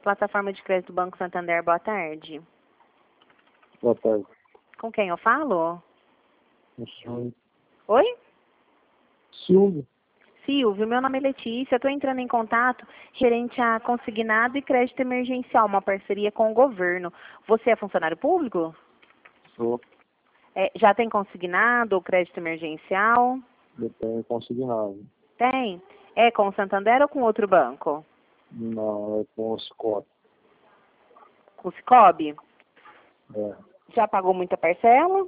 Plataforma de crédito do Banco Santander, boa tarde. Boa tarde. Com quem eu falo? Silvio. Oi? Silvio. Silvio, meu nome é Letícia, estou entrando em contato gerente a consignado e crédito emergencial, uma parceria com o governo. Você é funcionário público? Sou. Já tem consignado ou crédito emergencial? Eu tenho consignado. Tem. É com o Santander ou com outro banco? Não, é com os copos. Com o Cicobi? É. Já pagou muita parcela?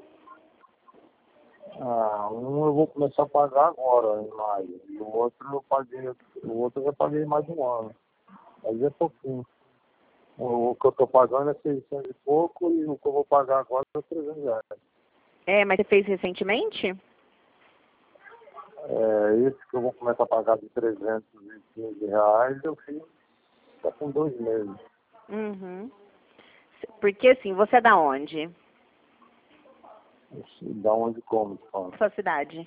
Um eu vou começar a pagar agora, em maio. O outro eu já paguei mais de um ano. Mas é pouquinho. O que eu estou pagando é 600 e pouco e o que eu vou pagar agora é 300 reais. Mas você fez recentemente? Esse que eu vou começar a pagar de 315 reais, eu fiz tá com 2 meses. Uhum. Porque assim, você é da onde? Da onde como, fala? Sua cidade?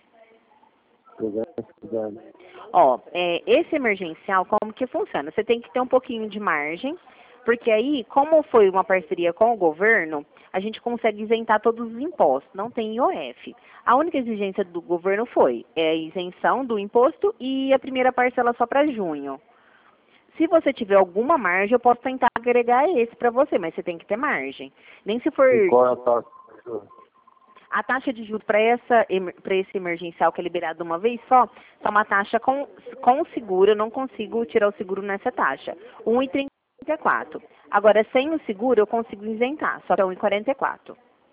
300. Esse emergencial, como que funciona? Você tem que ter um pouquinho de margem, porque aí, como foi uma parceria com o governo, a gente consegue isentar todos os impostos, não tem IOF. A única exigência do governo foi a isenção do imposto e a primeira parcela só para junho. Se você tiver alguma margem, eu posso tentar agregar esse para você, mas você tem que ter margem. Nem se for... E qual é a taxa? A taxa de juros para esse emergencial que é liberado de uma vez só, é uma taxa com seguro, eu não consigo tirar o seguro nessa taxa. 1,34. Agora, sem o seguro, eu consigo isentar, só que é 1,44.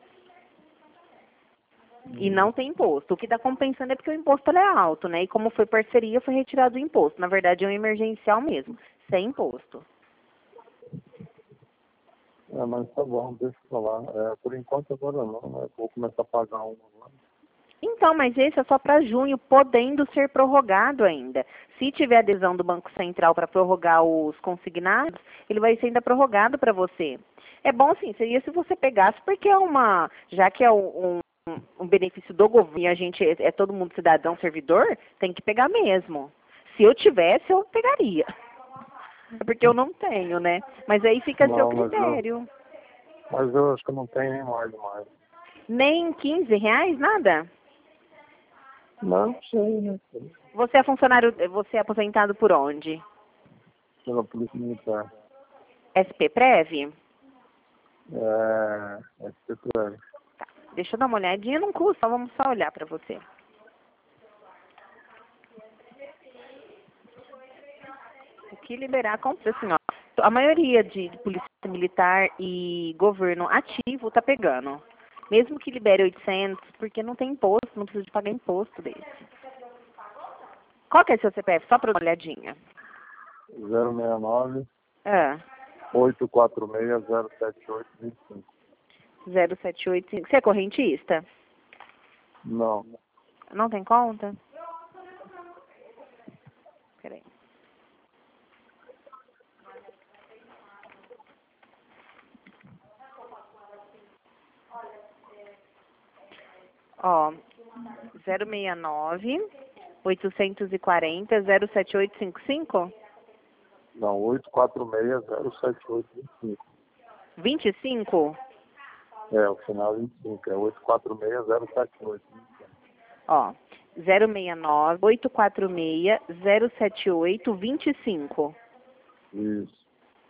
E não tem imposto. O que está compensando é porque o imposto ele é alto, né? E como foi parceria, foi retirado o imposto. Na verdade, é um emergencial mesmo, sem imposto. Mas tá bom, deixa eu falar. Por enquanto agora não, né? Vou começar a pagar um agora. Então, mas esse é só para junho, podendo ser prorrogado ainda. Se tiver adesão do Banco Central para prorrogar os consignados, ele vai ser ainda prorrogado para você. É bom sim, seria se você pegasse, porque já que é um benefício do governo e a gente é todo mundo cidadão servidor, tem que pegar mesmo. Se eu tivesse, eu pegaria. É porque eu não tenho, né? Mas aí fica a seu critério. Mas eu acho que não tem nem mais. Nem 15 reais, nada? Não sei, né? Você é aposentado por onde? Pela Polícia Militar. SP-Prev? SP-Prev. Tá. Deixa eu dar uma olhadinha, não custa, vamos só olhar para você. O que liberar, assim, ó, a maioria de polícia militar e governo ativo tá pegando. Mesmo que libere 800, porque não tem imposto, não precisa de pagar imposto desse. Qual que é seu CPF? Só para uma olhadinha. 069 Ah. 846 07825. 0785. Você é correntista? Não. Não tem conta? Peraí. Ó, 069 840 07855? Não, 846 07825. 25? O final 25. É 846 07825. Ó, 069 846 07825. Isso.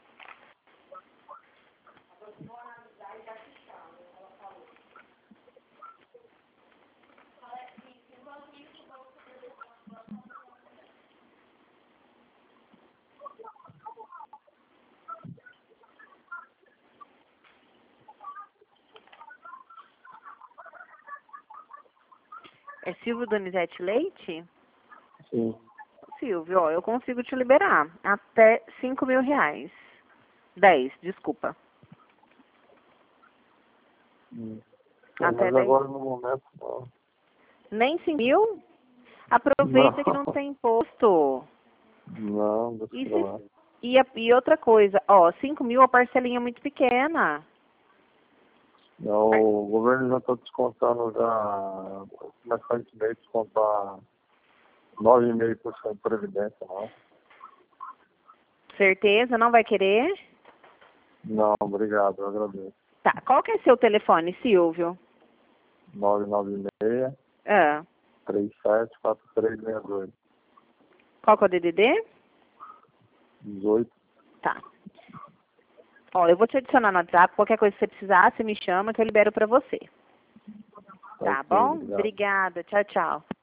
É Silvio Donizete Leite? Sim. Silvio, ó, eu consigo te liberar até 5 mil reais. 10, desculpa. Até Mas 10. agora no momento não. Nem 5 mil? Aproveita Não. que não tem imposto. Não, deixa eu lá. E outra coisa, ó, 5 mil a parcelinha é muito pequena. Não, o governo já está descontando já. Começar esse mês descontar 9,5% de previdência, não. Certeza, não vai querer? Não, obrigado, eu agradeço. Tá, qual que é seu telefone, Silvio? 996 Ah, 374362. qual que é o DDD? 18. Tá. Ó, eu vou te adicionar no WhatsApp, qualquer coisa que você precisar, você me chama que eu libero pra você. Tá Ok, bom? obrigado. Obrigada. Tchau, tchau.